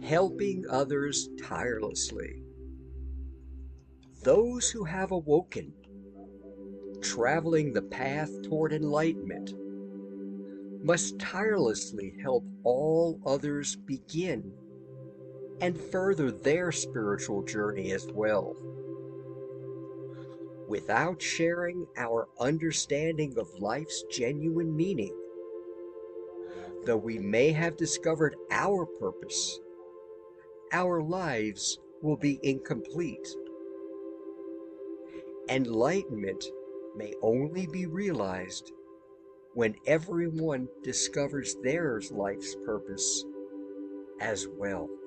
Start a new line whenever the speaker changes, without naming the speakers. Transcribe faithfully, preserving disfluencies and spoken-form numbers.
helping others tirelessly. Those who have awoken, traveling the path toward enlightenment, must tirelessly help all others begin and further their spiritual journey as well. Without sharing our understanding of life's genuine meaning, though we may have discovered our purpose, our lives will be incomplete. Enlightenment may only be realized when everyone discovers their life's purpose as well.